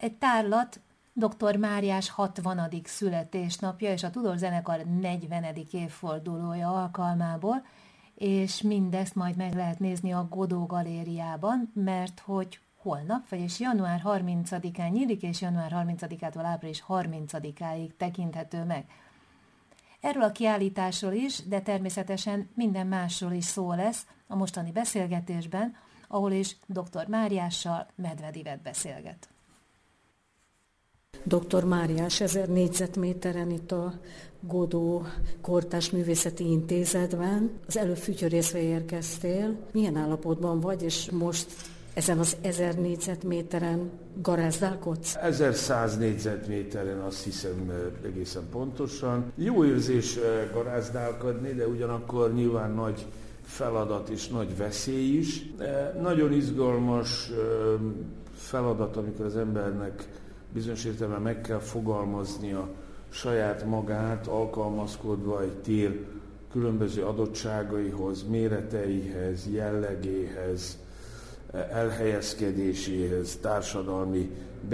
egy tárlat dr. Máriás 60. születésnapja és a Tudor zenekar 40. évfordulója alkalmából, és mindezt majd meg lehet nézni a Godó galériában, mert hogy holnap, vagyis január 30-án nyílik, és január 30-ától április 30-áig tekinthető meg. Erről a kiállításról is, de természetesen minden másról is szó lesz a mostani beszélgetésben, ahol is dr. Máriással Medved beszélget. Dr. Máriás, 1000 négyzetméteren itt a Godó Kortárs Művészeti Intézetben. Az előbb fütyörészve érkeztél. Milyen állapotban vagy, és most ezen az 1000 négyzetméteren garázdálkodsz? 1100 négyzetméteren, azt hiszem egészen pontosan. Jó érzés garázdálkodni, de ugyanakkor nyilván nagy feladat és nagy veszély is. Nagyon izgalmas feladat, amikor az embernek bizonyos értelemben meg kell fogalmaznia saját magát, alkalmazkodva egy tér különböző adottságaihoz, méreteihez, jellegéhez, elhelyezkedéséhez, társadalmi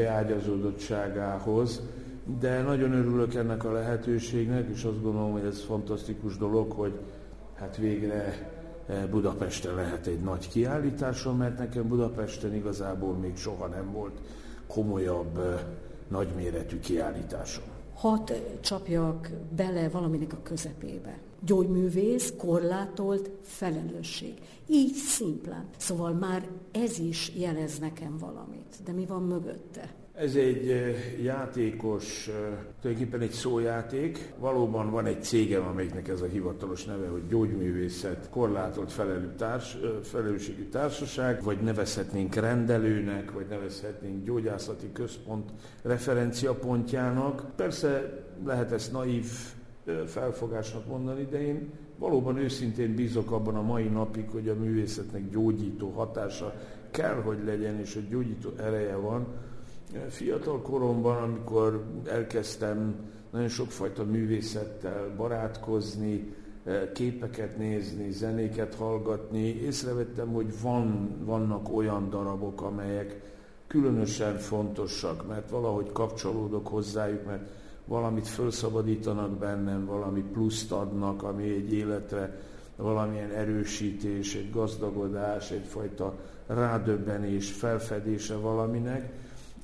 beágyazódottságához, de nagyon örülök ennek a lehetőségnek, és azt gondolom, hogy ez fantasztikus dolog, hogy hát végre Budapesten lehet egy nagy kiállításon, mert nekem Budapesten igazából még soha nem volt komolyabb, nagyméretű kiállításom. Hadd csapjak bele valaminek a közepébe. Gyógyművész, korlátolt, felelősség. Így szimplán. Szóval már ez is jelez nekem valamit. De mi van mögötte? Ez egy játékos, tulajdonképpen egy szójáték. Valóban van egy cégem, amelyiknek ez a hivatalos neve, hogy Gyógyművészet Korlátolt Felelősségű Társaság, vagy nevezhetnénk rendelőnek, vagy nevezhetnénk gyógyászati központ referenciapontjának. Persze lehet ezt naív felfogásnak mondani, de én valóban őszintén bízok abban a mai napig, hogy a művészetnek gyógyító hatása kell, hogy legyen, és hogy gyógyító ereje van. Fiatal koromban, amikor elkezdtem nagyon sokfajta művészettel barátkozni, képeket nézni, zenéket hallgatni, észrevettem, hogy vannak olyan darabok, amelyek különösen fontosak, mert valahogy kapcsolódok hozzájuk, mert valamit felszabadítanak bennem, valami pluszt adnak, ami egy életre valamilyen erősítés, egy gazdagodás, egyfajta rádöbbenés, felfedése valaminek.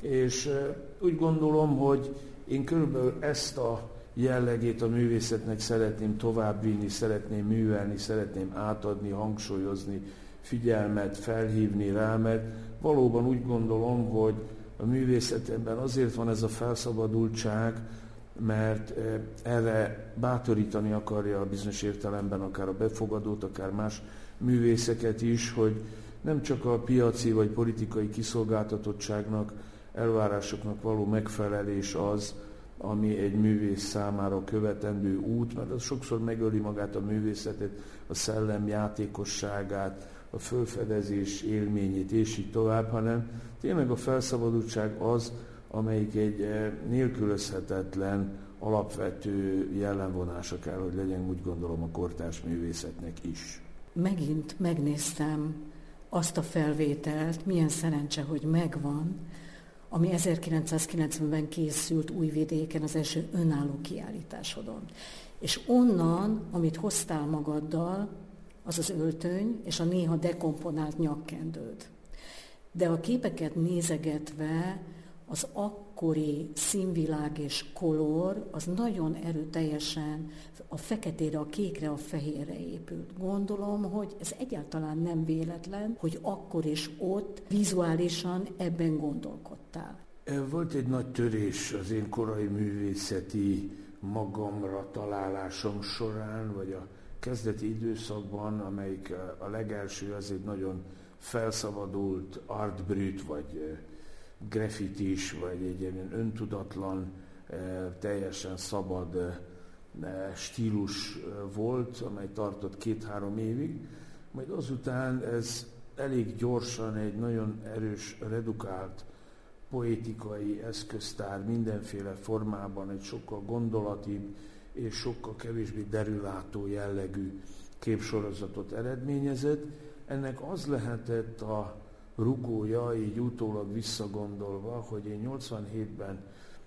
És úgy gondolom, hogy én körülbelül ezt a jellegét a művészetnek szeretném továbbvinni, szeretném művelni, szeretném átadni, hangsúlyozni, figyelmet felhívni rá, mert valóban úgy gondolom, hogy a művészetemben azért van ez a felszabadultság, mert erre bátorítani akarja a bizonyos értelemben akár a befogadót, akár más művészeket is, hogy nem csak a piaci vagy politikai kiszolgáltatottságnak, elvárásoknak való megfelelés az, ami egy művész számára követendő út, mert az sokszor megöli magát a művészetet, a szellem játékosságát, a fölfedezés élményét, és így tovább, hanem tényleg a felszabadultság az, amelyik egy nélkülözhetetlen, alapvető jellemvonása kell, hogy legyen, úgy gondolom, a kortárs művészetnek is. Megint megnéztem azt a felvételt, milyen szerencse, hogy megvan, ami 1990-ben készült Újvidéken az első önálló kiállításodon. És onnan, amit hoztál magaddal, az az öltöny és a néha dekomponált nyakkendőd. De a képeket nézegetve az akkori színvilág és kolor az nagyon erőteljesen a feketére, a kékre, a fehérre épült. Gondolom, hogy ez egyáltalán nem véletlen, hogy akkor és ott vizuálisan ebben gondolkodtál. Volt egy nagy törés az én korai művészeti magamra találásom során, vagy a kezdeti időszakban, amelyik a legelső, az egy nagyon felszabadult artbrüt, vagy graffitis, vagy egy ilyen öntudatlan, teljesen szabad stílus volt, amely tartott 2-3 évig. Majd azután ez elég gyorsan egy nagyon erős, redukált poétikai eszköztár mindenféle formában, egy sokkal gondolatibb és sokkal kevésbé derülátó jellegű képsorozatot eredményezett. Ennek az lehetett a rugója, így utólag visszagondolva, hogy én 87-ben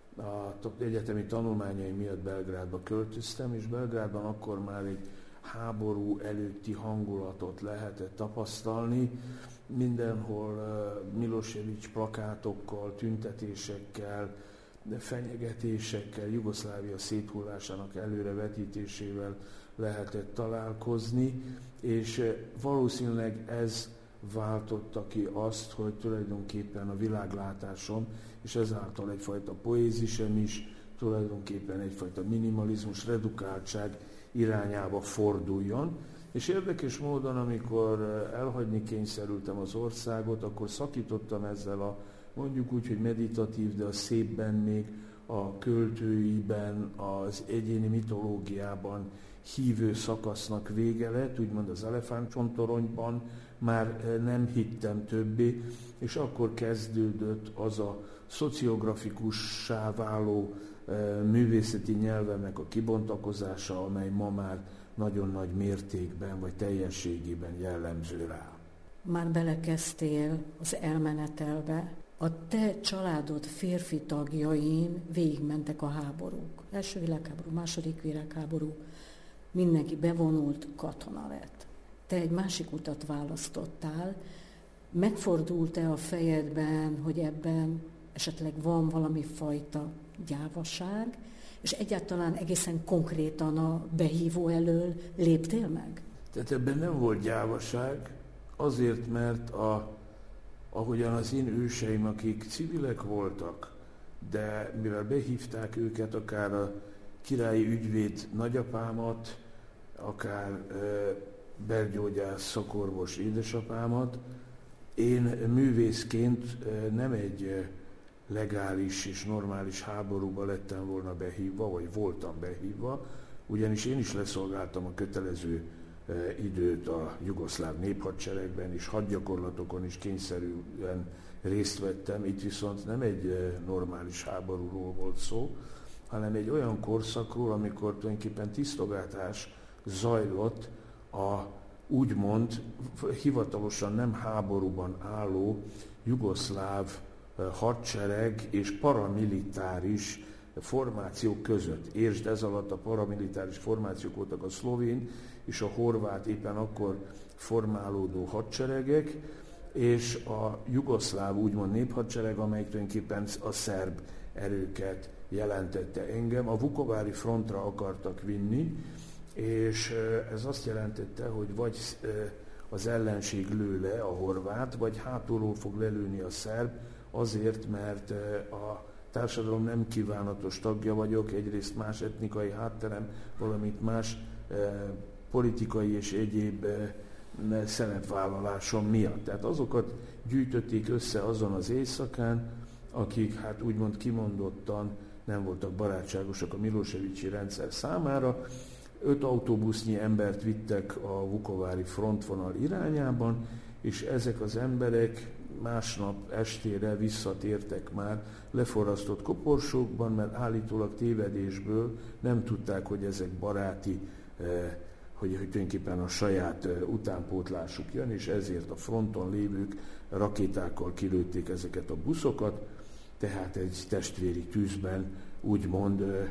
a egyetemi tanulmányaim miatt Belgrádba költöztem, és Belgrádban akkor már egy háború előtti hangulatot lehetett tapasztalni. Mindenhol Milosevic plakátokkal, tüntetésekkel, fenyegetésekkel, Jugoszlávia széthullásának előrevetítésével lehetett találkozni, és valószínűleg ez váltotta ki azt, hogy tulajdonképpen a világlátásom, és ezáltal egyfajta poézisem is, tulajdonképpen egyfajta minimalizmus, redukáltság irányába forduljon. És érdekes módon, amikor elhagyni kényszerültem az országot, akkor szakítottam ezzel a mondjuk úgy, hogy meditatív, de a szépben még a költőiben, az egyéni mitológiában hívő szakasznak vége lett, úgymond az elefántcsontoronyban már nem hittem többé, és akkor kezdődött az a szociográfikussá váló művészeti nyelvemnek a kibontakozása, amely ma már nagyon nagy mértékben vagy teljességében jellemző rá. Már belekezdtél az elmenetelbe. A te családod férfi tagjain végigmentek a háborúk. Első világháború, második világháború, mindenki bevonult, katona lett. Te egy másik utat választottál. Megfordult-e a fejedben, hogy ebben esetleg van valami fajta gyávaság, és egyáltalán egészen konkrétan a behívó elől léptél meg? Tehát ebben nem volt gyávaság, azért, mert ahogyan az én őseim, akik civilek voltak, de mivel behívták őket, akár a királyi ügyvéd nagyapámat, akár belgyógyász szakorvos édesapámat, én művészként nem egy legális és normális háborúba lettem volna behívva, vagy voltam behívva, ugyanis én is leszolgáltam a kötelező időt a jugoszláv néphadseregben, és hadgyakorlatokon is kényszerűen részt vettem. Itt viszont nem egy normális háborúról volt szó, hanem egy olyan korszakról, amikor tulajdonképpen tisztogatás zajlott a úgymond hivatalosan nem háborúban álló jugoszláv hadsereg és paramilitáris formációk között. Értsd, ez alatt a paramilitáris formációk voltak a szlovén és a horvát éppen akkor formálódó hadseregek, és a jugoszláv úgymond néphadsereg, amely tulajdonképpen a szerb erőket jelentette. Engem a Vukovári frontra akartak vinni, és ez azt jelentette, hogy vagy az ellenség lő le, a horvát, vagy hátulról fog lelőni a szerb, azért, mert a társadalom nem kívánatos tagja vagyok, egyrészt más etnikai hátterem, valamint más politikai és egyéb szerepvállalásom miatt. Tehát azokat gyűjtötték össze azon az éjszakán, akik hát úgymond kimondottan nem voltak barátságosak a Milosevicsi rendszer számára. 5 autóbusznyi embert vittek a vukovári frontvonal irányában, és ezek az emberek másnap estére visszatértek már leforrasztott koporsókban, mert állítólag tévedésből nem tudták, hogy ezek baráti, hogy tulajdonképpen a saját utánpótlásuk jön, és ezért a fronton lévők rakétákkal kilőtték ezeket a buszokat, tehát egy testvéri tűzben úgymond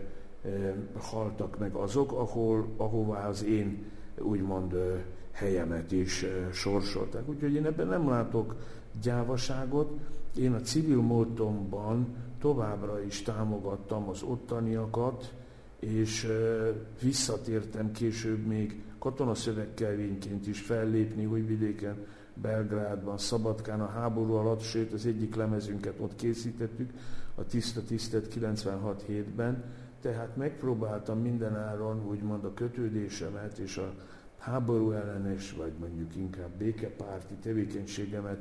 haltak meg azok, ahová az én úgymond helyemet is sorsolták. Úgyhogy én ebben nem látok gyávaságot. Én a civil módonban továbbra is támogattam az ottaniakat, és visszatértem később még katonaszövegkelvényként is fellépni Újvidéken, Belgrádban, Szabadkán a háború alatt, sőt az egyik lemezünket ott készítettük, a Tiszta Tisztet 96-7-ben, tehát megpróbáltam mindenáron úgymond a kötődésemet és a háború ellenes, vagy mondjuk inkább békepárti tevékenységemet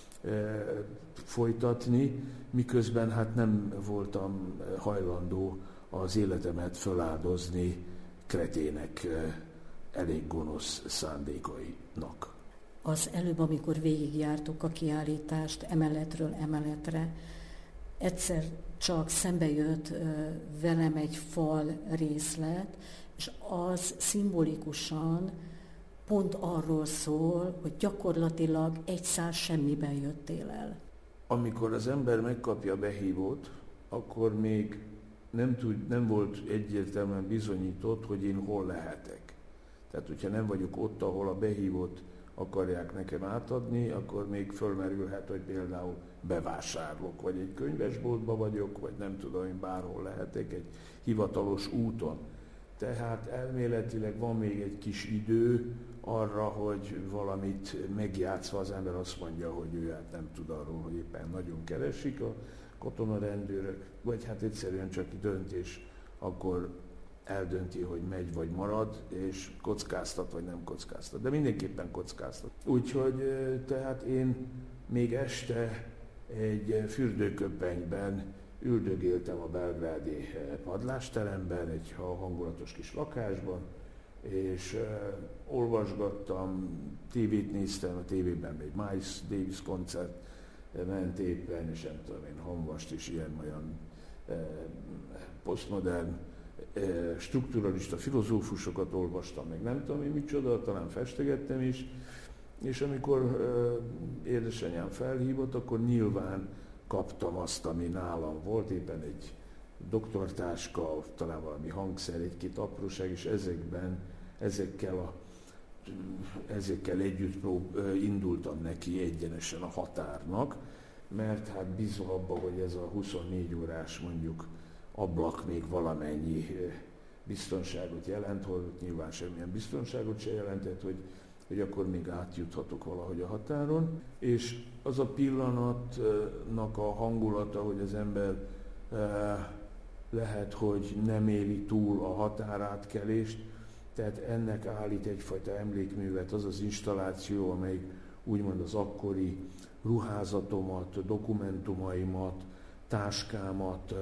folytatni, miközben hát nem voltam hajlandó az életemet föláldozni kretének elég gonosz szándékainak. Az előbb, amikor végigjártuk a kiállítást emeletről emeletre, egyszer csak szembe jött velem egy fal részlet, és az szimbolikusan pont arról szól, hogy gyakorlatilag egy szál semmiben jöttél el. Amikor az ember megkapja a behívót, akkor még nem volt egyértelműen bizonyított, hogy én hol lehetek. Tehát, hogyha nem vagyok ott, ahol a behívót akarják nekem átadni, akkor még fölmerülhet, hogy például bevásárlok, vagy egy könyvesboltban vagyok, vagy nem tudom, én bárhol lehetek, egy hivatalos úton. Tehát elméletileg van még egy kis idő arra, hogy valamit megjátszva az ember azt mondja, hogy ő hát nem tud arról, hogy éppen nagyon keresik a katonarendőrök, vagy hát egyszerűen csak döntés, akkor eldönti, hogy megy vagy marad, és kockáztat vagy nem kockáztat. De mindenképpen kockáztat. Úgyhogy tehát én még este egy fürdőköpenyben üldögéltem a belgrádi padlásteremben, egy hangulatos kis lakásban, és olvasgattam, tévét néztem, a tévében egy Miles Davis koncert ment éppen, és nem tudom én, Hamvast is ilyen-olyan posztmodern strukturalista filozófusokat olvastam, meg nem tudom én micsoda, talán festegettem is, és amikor édesanyám felhívott, akkor nyilván kaptam azt, ami nálam volt, éppen egy doktortáska, talán valami hangszer, egy-két apróság, és ezekkel együtt indultam neki egyenesen a határnak, mert hát bízom abba, hogy ez a 24 órás mondjuk ablak még valamennyi biztonságot jelent, holott nyilván semmilyen biztonságot se jelentett, hogy akkor még átjuthatok valahogy a határon. És az a pillanatnak a hangulata, hogy az ember lehet, hogy nem éli túl a határátkelést, tehát ennek állít egyfajta emlékművet az az installáció, amely úgymond az akkori ruházatomat, dokumentumaimat, táskámat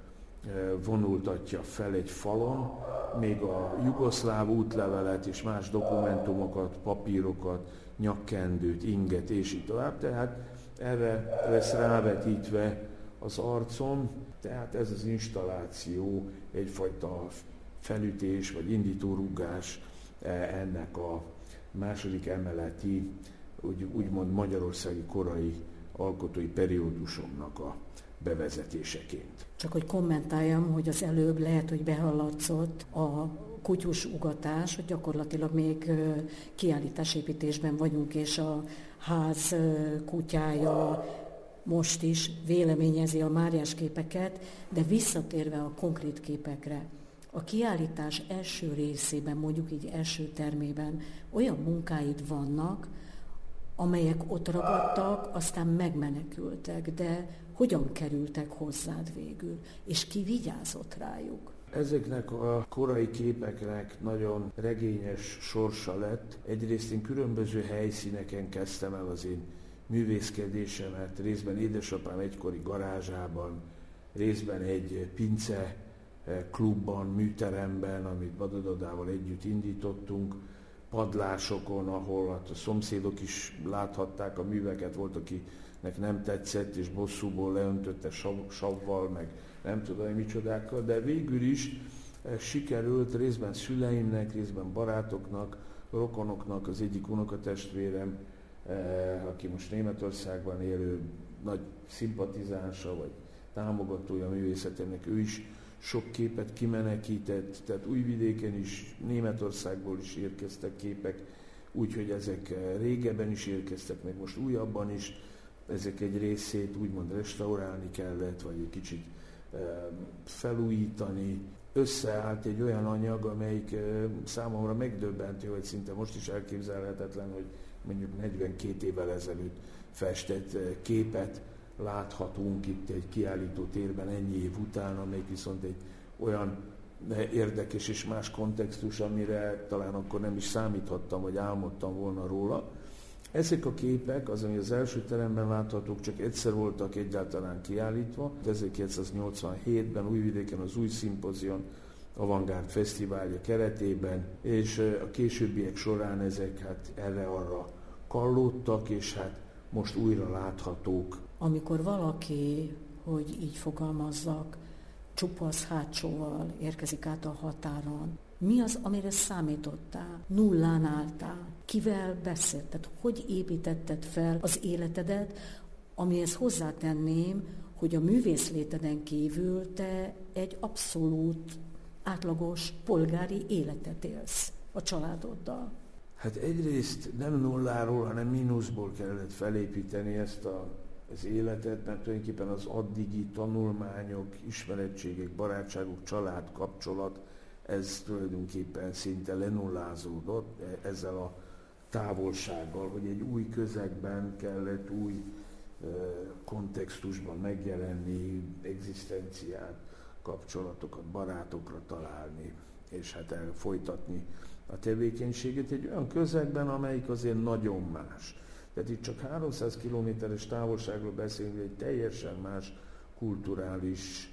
vonultatja fel egy falon, még a jugoszláv útlevelet és más dokumentumokat, papírokat, nyakkendőt, inget és így tovább. Tehát erre lesz rávetítve az arcom, tehát ez az installáció egyfajta felütés vagy indítórugás ennek a második emeleti, úgymond magyarországi korai alkotói periódusomnak a bevezetéseként. Csak hogy kommentáljam, hogy az előbb lehet, hogy behallatszott a kutyus ugatás, hogy gyakorlatilag még kiállításépítésben vagyunk, és a ház kutyája most is véleményezi a Máriás képeket, de visszatérve a konkrét képekre, a kiállítás első részében, mondjuk így első termében olyan munkáid vannak, amelyek ott ragadtak, aztán megmenekültek, de hogyan kerültek hozzád végül, és ki vigyázott rájuk? Ezeknek a korai képeknek nagyon regényes sorsa lett. Egyrészt én különböző helyszíneken kezdtem el az én művészkedésemet, részben édesapám egykori garázsában, részben egy pince klubban, műteremben, amit Badadodával együtt indítottunk, padlásokon, ahol hát a szomszédok is láthatták a műveket, volt, akinek nem tetszett, és bosszúból leöntötte savval, meg nem tudom, micsodákkal, de végül is sikerült részben szüleimnek, részben barátoknak, rokonoknak, az egyik unokatestvérem, aki most Németországban élő nagy szimpatizánsa, vagy támogatója a művészetemnek, ő is sok képet kimenekített, tehát Újvidéken is, Németországból is érkeztek képek, úgyhogy ezek régebben is érkeztek, meg most újabban is, ezek egy részét úgymond restaurálni kellett, vagy egy kicsit felújítani. Összeállt egy olyan anyag, amelyik számomra megdöbbentő, hogy szinte most is elképzelhetetlen, hogy mondjuk 42 évvel ezelőtt festett képet láthatunk itt egy kiállító térben ennyi év után, amelyik viszont egy olyan érdekes és más kontextus, amire talán akkor nem is számíthattam, vagy álmodtam volna róla. Ezek a képek, az, ami az első teremben láthatók, csak egyszer voltak egyáltalán kiállítva. 1987-ben Újvidéken az Új Szimpozion Avantgárd Fesztiválja keretében, és a későbbiek során ezek hát erre-arra kallódtak, és hát most újra láthatók. Amikor valaki, hogy így fogalmazzak, csupasz hátsóval érkezik át a határon, Mi az, amire számítottál? Nullán álltál? Kivel beszélted? Hogy építetted fel az életedet, amihez hozzátenném, hogy a művészléteden kívül te egy abszolút átlagos polgári életet élsz a családoddal. Hát egyrészt nem nulláról, hanem mínuszból kellett felépíteni az életet, mert tulajdonképpen az addigi tanulmányok, ismerettségek, barátságok, család, kapcsolat, ez tulajdonképpen szinte lenullázódott ezzel a távolsággal, hogy egy új közegben kellett új kontextusban megjelenni, egzisztenciát, kapcsolatokat, barátokra találni, és hát folytatni a tevékenységet egy olyan közegben, amelyik azért nagyon más. Tehát itt csak 300 kilométeres távolságról beszélünk, egy teljesen más kulturális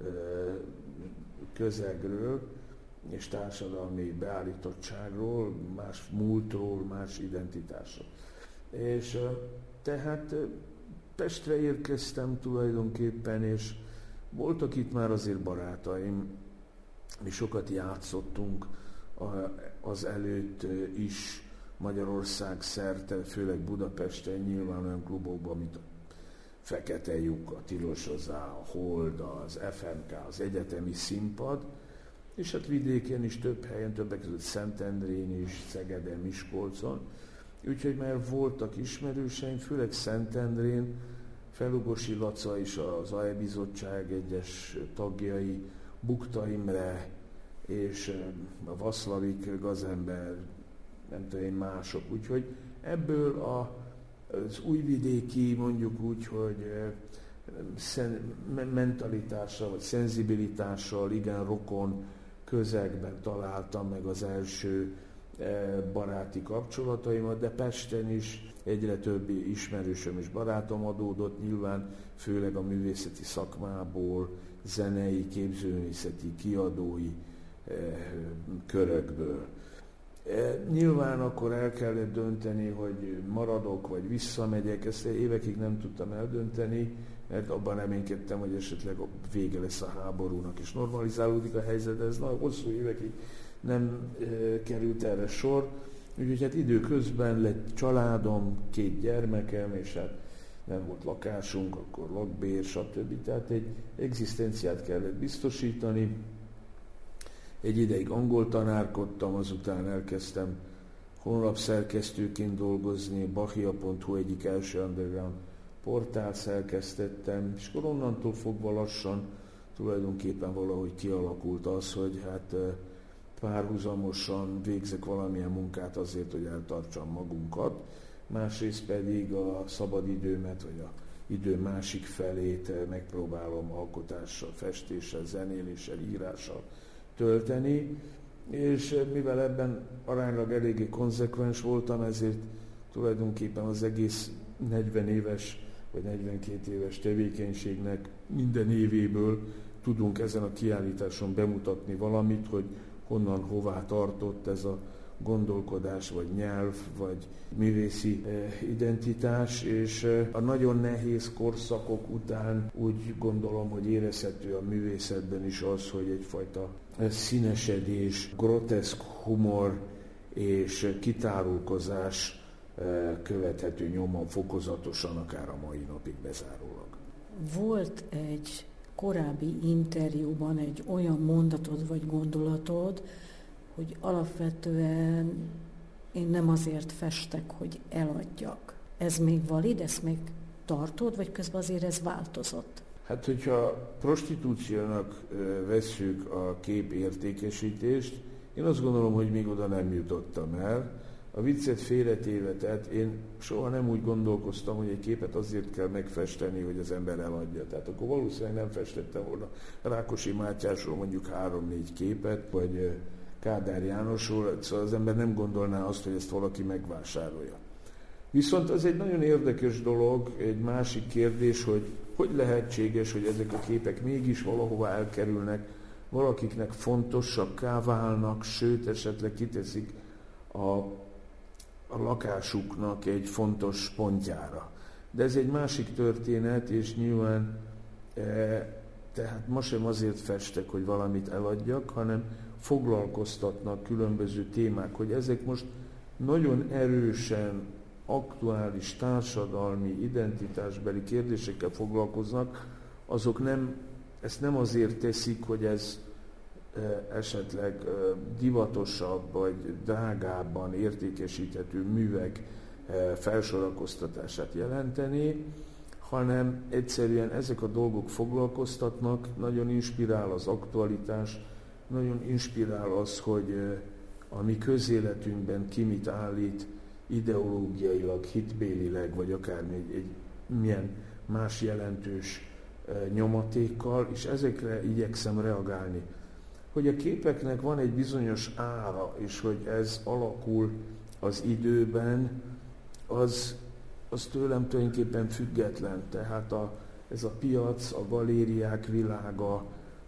közegről és társadalmi beállítottságról, más múltról, más identitásról. És tehát Pestre érkeztem tulajdonképpen, és voltak itt már azért barátaim, mi sokat játszottunk az előtt is Magyarország szerte, főleg Budapesten, nyilván olyan klubokban, mint a Fekete lyuk, a Tilos Ozá, a Hold, az FMK, az egyetemi színpad, és hát vidéken is több helyen, többek között Szentendrén is, Szegeden, Miskolcon. Úgyhogy már voltak ismerőseim, főleg Szentendrén, Felugosi Laca és az AE bizottság egyes tagjai, Bukta Imre és a Vaszlavik Gazember, nem tudom én mások. Úgyhogy ebből az újvidéki, mondjuk úgy, hogy mentalitással vagy szenzibilitással igen rokon közegben találtam meg az első baráti kapcsolataimat, de Pesten is egyre több ismerősöm és barátom adódott, nyilván főleg a művészeti szakmából, zenei, képzőművészeti, kiadói körökből. Nyilván akkor el kellett dönteni, hogy maradok vagy visszamegyek, ezt évekig nem tudtam eldönteni, mert abban reménykedtem, hogy esetleg vége lesz a háborúnak és normalizálódik a helyzet, de ez nagyon hosszú évekig nem került erre sor. Úgyhogy hát időközben lett családom, 2 gyermekem, és hát nem volt lakásunk, akkor lakbér, stb. Tehát egy egzisztenciát kellett biztosítani. Egy ideig angol tanárkodtam, azután elkezdtem honlapszerkesztőként dolgozni, Bachia.hu egyik első underground portált szerkesztettem, és akkor onnantól fogva lassan tulajdonképpen valahogy kialakult az, hogy hát párhuzamosan végzek valamilyen munkát azért, hogy eltartsam magunkat, másrészt pedig a szabadidőmet, vagy a idő másik felét megpróbálom alkotással, festéssel, zenéléssel, írással tölteni, és mivel ebben aránylag eléggé konzekvens voltam, ezért tulajdonképpen az egész 40 éves vagy 42 éves tevékenységnek minden évéből tudunk ezen a kiállításon bemutatni valamit, hogy honnan, hová tartott ez a gondolkodás, vagy nyelv, vagy művészi identitás, és a nagyon nehéz korszakok után úgy gondolom, hogy érezhető a művészetben is az, hogy egyfajta színesedés, groteszk humor és kitárulkozás követhető nyomon fokozatosan, akár a mai napig bezárólag. Volt egy korábbi interjúban egy olyan mondatod vagy gondolatod, hogy alapvetően én nem azért festek, hogy eladjak. Ez még valid, ezt még tartod, vagy közben azért ez változott? Hát, hogyha prostitúciónak vesszük a kép értékesítést, én azt gondolom, hogy még oda nem jutottam el. A viccet félretéve, tehát én soha nem úgy gondolkoztam, hogy egy képet azért kell megfesteni, hogy az ember eladja. Tehát akkor valószínűleg nem festettem volna Rákosi Mátyásról mondjuk 3-4 képet, vagy Kádár Jánosról, szóval az ember nem gondolná azt, hogy ezt valaki megvásárolja. Viszont az egy nagyon érdekes dolog, egy másik kérdés, hogy lehetséges, hogy ezek a képek mégis valahova elkerülnek, valakiknek fontosabbá válnak, sőt esetleg kiteszik a lakásuknak egy fontos pontjára. De ez egy másik történet, és nyilván tehát ma sem azért festek, hogy valamit eladjak, hanem foglalkoztatnak különböző témák, hogy ezek most nagyon erősen aktuális társadalmi, identitásbeli kérdésekkel foglalkoznak, azok ezt nem azért teszik, hogy ez esetleg divatosabb vagy drágábban értékesíthető művek felsorakoztatását jelenteni, hanem egyszerűen ezek a dolgok foglalkoztatnak, nagyon inspirál az aktualitás, nagyon inspirál az, hogy a mi közéletünkben ki mit állít ideológiailag, hitbélileg, vagy akár egy milyen más jelentős nyomatékkal, és ezekre igyekszem reagálni. Hogy a képeknek van egy bizonyos ára, és hogy ez alakul az időben, az tőlem tulajdonképpen független. Tehát ez a piac, a galériák világa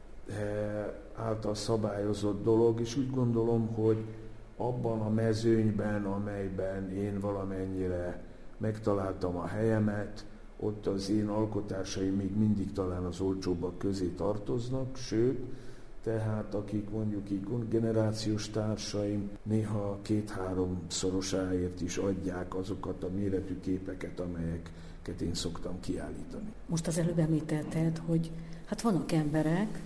által szabályozott dolog, és úgy gondolom, hogy abban a mezőnyben, amelyben én valamennyire megtaláltam a helyemet, ott az én alkotásaim még mindig talán az olcsóbbak közé tartoznak, sőt, tehát akik mondjuk így generációs társaim néha 2-3 szorosáért is adják azokat a méretű képeket, amelyeket én szoktam kiállítani. Most az előbb említetted, hogy hát vannak emberek,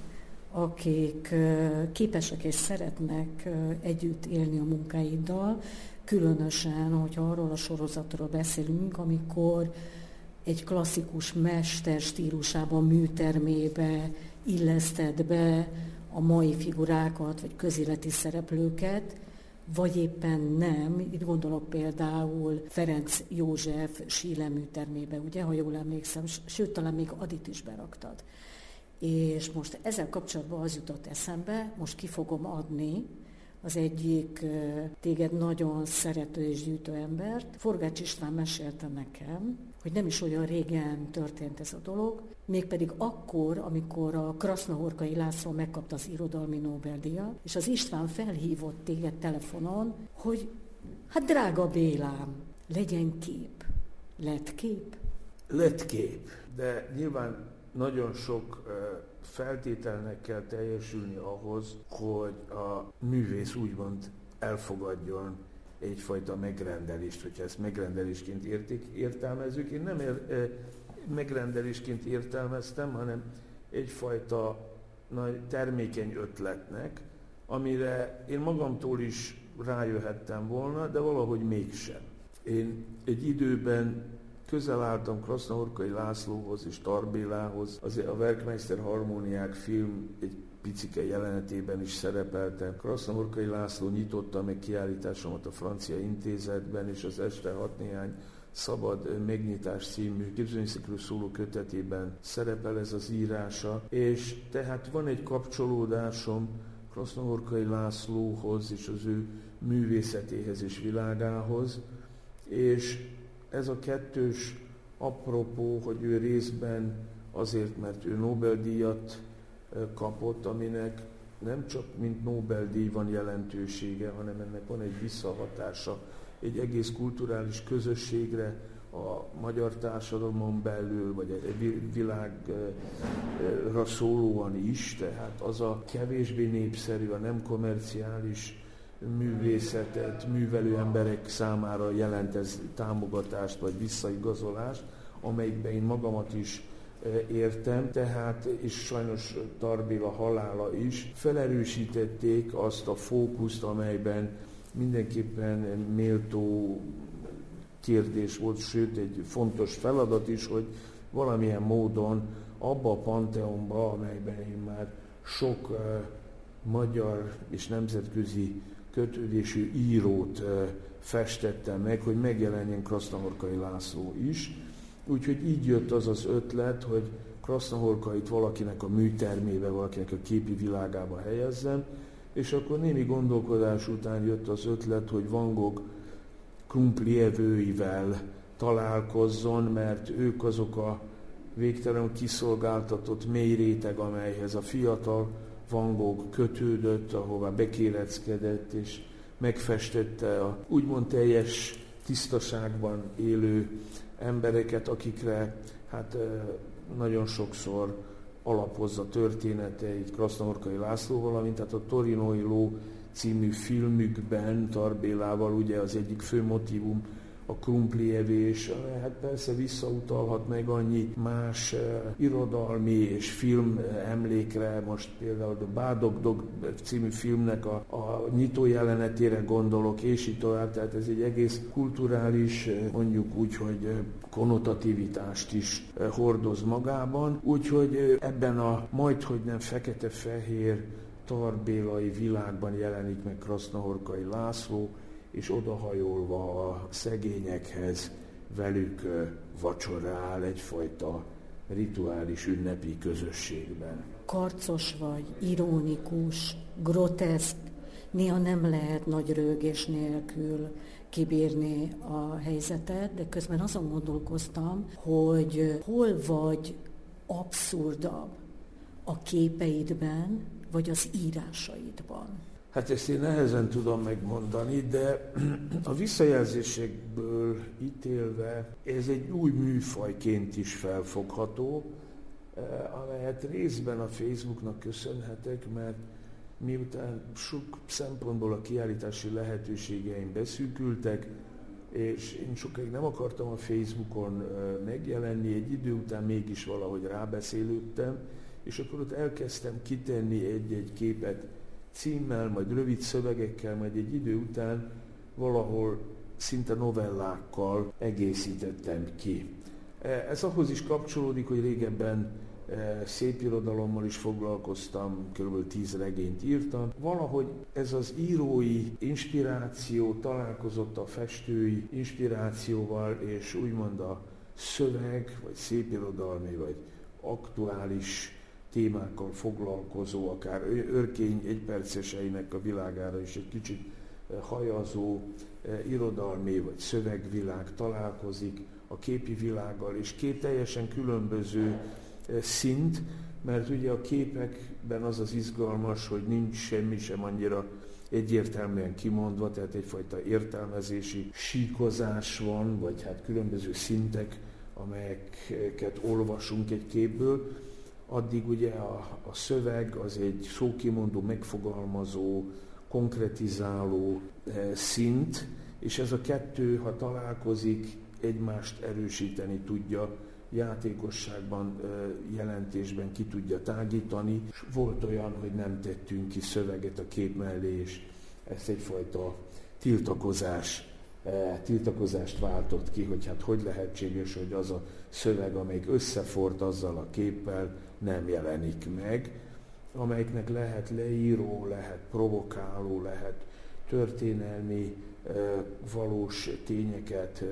akik képesek és szeretnek együtt élni a munkáiddal, különösen, hogyha arról a sorozatról beszélünk, amikor egy klasszikus mester stílusában, műtermébe illeszted be a mai figurákat, vagy közéleti szereplőket, vagy éppen nem. Itt gondolok például Ferenc József Síle műtermébe, ugye, ha jól emlékszem, sőt, talán még Adit is beraktad. És most ezzel kapcsolatban az jutott eszembe, most ki fogom adni az egyik téged nagyon szerető és gyűjtő embert. Forgács István mesélte nekem, hogy nem is olyan régen történt ez a dolog, mégpedig akkor, amikor a Krasznahorkai László megkapta az irodalmi Nobel-díjat, és az István felhívott téged telefonon, hogy hát drága Bélám, legyen kép. Lett kép? Lett kép, de nyilván nagyon sok feltételnek kell teljesülni ahhoz, hogy a művész úgymond elfogadjon egyfajta megrendelést, hogyha ezt megrendelésként értelmezzük. Én nem megrendelésként értelmeztem, hanem egyfajta nagy termékeny ötletnek, amire én magamtól is rájöhettem volna, de valahogy mégsem. Én egy időben közel álltam Krasznahorkai Lászlóhoz és Tar Bélához. Azért a Werkmeister Harmóniák film egy picike jelenetében is szerepeltem. Krasznahorkai László nyitotta meg kiállításomat a Francia Intézetben, és az Este hat néhány szabad megnyitás című képzőművészekről szóló kötetében szerepel ez az írása, és tehát van egy kapcsolódásom Krasznahorkai Lászlóhoz és az ő művészetéhez és világához, és ez a kettős apropó, hogy ő részben azért, mert ő Nobel-díjat kapott, aminek nem csak mint Nobel-díj van jelentősége, hanem ennek van egy visszahatása egy egész kulturális közösségre, a magyar társadalmon belül, vagy egy világra szólóan is, tehát az a kevésbé népszerű, a nem komerciális művészetet művelő emberek számára jelent ez támogatást vagy visszaigazolást, amelyikben én magamat is értem, tehát, és sajnos Tar Béla halála is felerősítették azt a fókuszt, amelyben mindenképpen méltó kérdés volt, sőt egy fontos feladat is, hogy valamilyen módon abba a panteonba, amelyben én már sok magyar és nemzetközi kötődésű írót festettem meg, hogy megjelenjen Krasznahorkai László is. Úgyhogy így jött az az ötlet, hogy Krasznahorkait valakinek a műtermébe, valakinek a képi világába helyezzem, és akkor némi gondolkodás után jött az ötlet, hogy Van Gogh krumplievőivel találkozzon, mert ők azok a végtelenül kiszolgáltatott mély réteg, amelyhez a fiatal Van Gogh kötődött, ahová bekéreckedett, és megfestette a úgymond teljes tisztaságban élő embereket, akikre hát nagyon sokszor alapozza történeteit Krasznahorkai Lászlóval, valamint tehát a Torinói ló című filmükben Tar Bélával ugye az egyik fő motívum a krumplievés, hát persze visszautalhat meg annyi más irodalmi és film emlékre, most például a Bádog-dog című filmnek a nyitó jelenetére gondolok, és így tovább, tehát ez egy egész kulturális, mondjuk úgy, hogy konnotatvitást is hordoz magában, úgyhogy ebben a majdhogy nem fekete-fehér tarbélai világban jelenik meg Krasznahorkai László, és odahajolva a szegényekhez velük vacsorál egyfajta rituális ünnepi közösségben. Karcos vagy, ironikus, groteszk, néha nem lehet nagy röhögés nélkül kibírni a helyzetet, de közben azon gondolkoztam, hogy hol vagy abszurdabb a képeidben, vagy az írásaidban. Hát ezt én nehezen tudom megmondani, de a visszajelzésekből ítélve ez egy új műfajként is felfogható, amelyet részben a Facebooknak köszönhetek, mert miután sok szempontból a kiállítási lehetőségeim beszűkültek, és én sokáig nem akartam a Facebookon megjelenni, egy idő után mégis valahogy rábeszélődtem, és akkor ott elkezdtem kitenni egy-egy képet címmel, majd rövid szövegekkel, majd egy idő után valahol szinte novellákkal egészítettem ki. Ez ahhoz is kapcsolódik, hogy régebben szépirodalommal is foglalkoztam, kb. 10 regényt írtam. Valahogy ez az írói inspiráció találkozott a festői inspirációval, és úgymond a szöveg, vagy szépirodalmi, vagy aktuális témákkal foglalkozó, akár Örkény egyperceseinek a világára is egy kicsit hajazó irodalmi vagy szövegvilág találkozik a képi világgal, és két teljesen különböző szint, mert ugye a képekben az az izgalmas, hogy nincs semmi sem annyira egyértelműen kimondva, tehát egyfajta értelmezési síkozás van, vagy hát különböző szintek, amelyeket olvasunk egy képből. Addig ugye a szöveg az egy szókimondó, megfogalmazó, konkretizáló szint, és ez a kettő, ha találkozik, egymást erősíteni tudja, játékosságban, jelentésben ki tudja tágítani. Volt olyan, hogy nem tettünk ki szöveget a kép mellé, és ez egyfajta tiltakozást váltott ki, hogy hát hogy lehetséges, hogy az a szöveg, amelyik összefort azzal a képpel, nem jelenik meg, amelyiknek lehet leíró, lehet provokáló, lehet történelmi, valós tényeket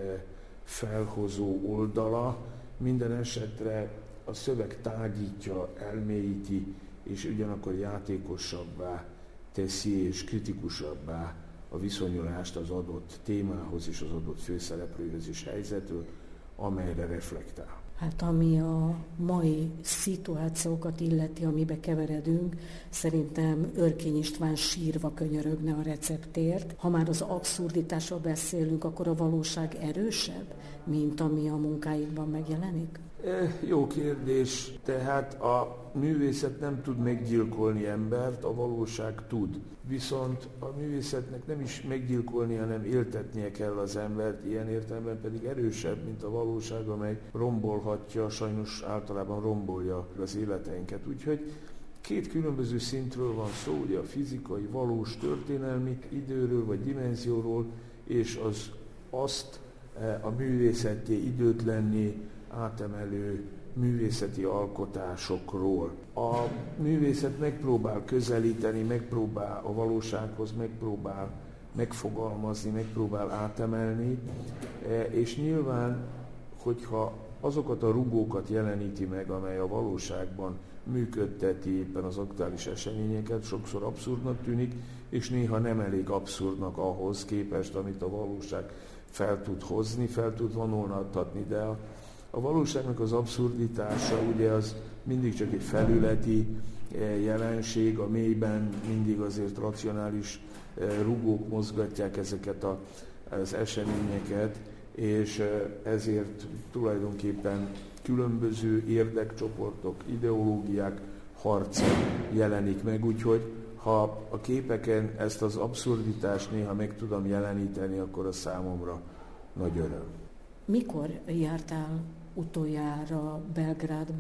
felhozó oldala. Minden esetre a szöveg tágítja, elmélyíti, és ugyanakkor játékosabbá teszi és kritikusabbá a viszonyulást az adott témához és az adott főszereplőhöz és helyzetről, amelyre reflektál. Hát ami a mai szituációkat illeti, amibe keveredünk, szerintem Örkény István sírva könyörögne a receptért. Ha már az abszurditásról beszélünk, akkor a valóság erősebb, mint ami a munkáikban megjelenik? Jó kérdés. Tehát a művészet nem tud meggyilkolni embert, a valóság tud. Viszont a művészetnek nem is meggyilkolni, hanem éltetnie kell az embert, ilyen értelemben pedig erősebb, mint a valóság, amely rombolhatja, sajnos általában rombolja az életeinket. Úgyhogy két különböző szintről van szó, ugye a fizikai, valós, történelmi időről vagy dimenzióról, és azt a művészetté időtlenné átemelő művészeti alkotásokról. A művészet megpróbál közelíteni, megpróbál a valósághoz, megpróbál megfogalmazni, megpróbál átemelni, és nyilván, hogyha azokat a rugókat jeleníti meg, amely a valóságban működteti éppen az aktuális eseményeket, sokszor abszurdnak tűnik, és néha nem elég abszurdnak ahhoz képest, amit a valóság fel tud hozni, fel tud vonultatni, de a valóságnak az abszurditása ugye az mindig csak egy felületi jelenség, a mélyben mindig azért racionális rugók mozgatják ezeket az eseményeket, és ezért tulajdonképpen különböző érdekcsoportok, ideológiák harca jelenik meg, úgyhogy ha a képeken ezt az abszurditást néha meg tudom jeleníteni, akkor a számomra nagy öröm. Mikor jártál utoljára Belgrádban?